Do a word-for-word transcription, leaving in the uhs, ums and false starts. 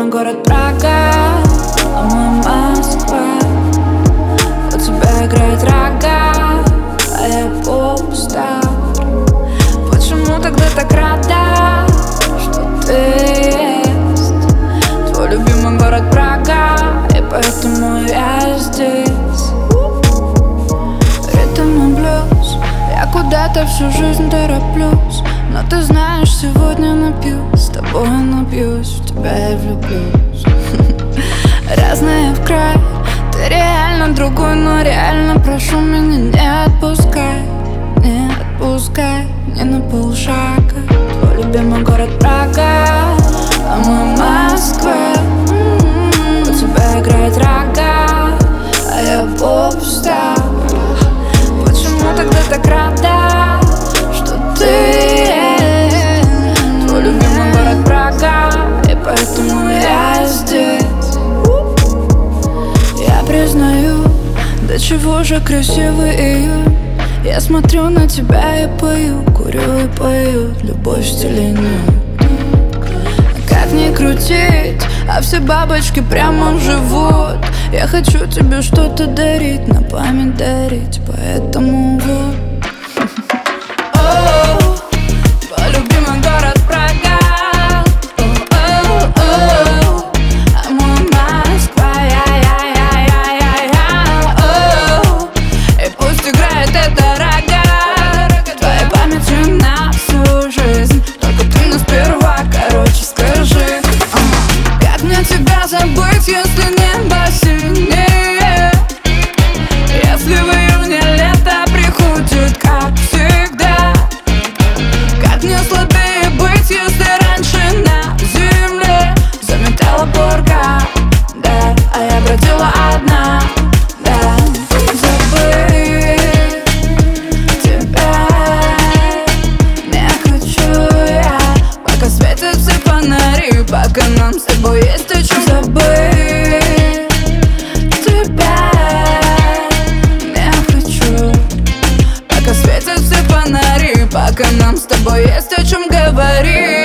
город Прага, а мой Москва. У тебя играет рога, а я поп-стар. Почему тогда так рада, что ты есть твой любимый город Прага, и поэтому я здесь. Ритм и блюз, я куда-то всю жизнь тороплюсь, но ты знаешь, сегодня напьюсь, с тобой напьюсь, в тебя я влюблюсь. Разные в край, ты реально другой, но реально прошу меня, не отпускай, не отпускай, не на полшага. Твой любимый город Прага, а мой Москва. У тебя играет рога, а я поп-стар. Почему тогда так рада, что ты есть твой любимый город Прага, и поэтому я здесь. Я признаю, до чего же красивый июнь. Я смотрю на тебя и пою, курю и пою, любовь в стиле нюд. Как ни крутить, а все бабочки прямо в живот. Я хочу тебе что-то дарить, на память дарить, поэтому вот. Забыть, если небо синее, если в июне лето приходит, как всегда. Как мне слабее быть, если раньше на земле заметала порка, да, а я бродила одна, да. Забыть тебя не хочу я, пока светят все фонари, пока нам с тобой есть о чем забыть. Тебя не хочу, пока светят все фонари, пока нам с тобой есть о чем говорить.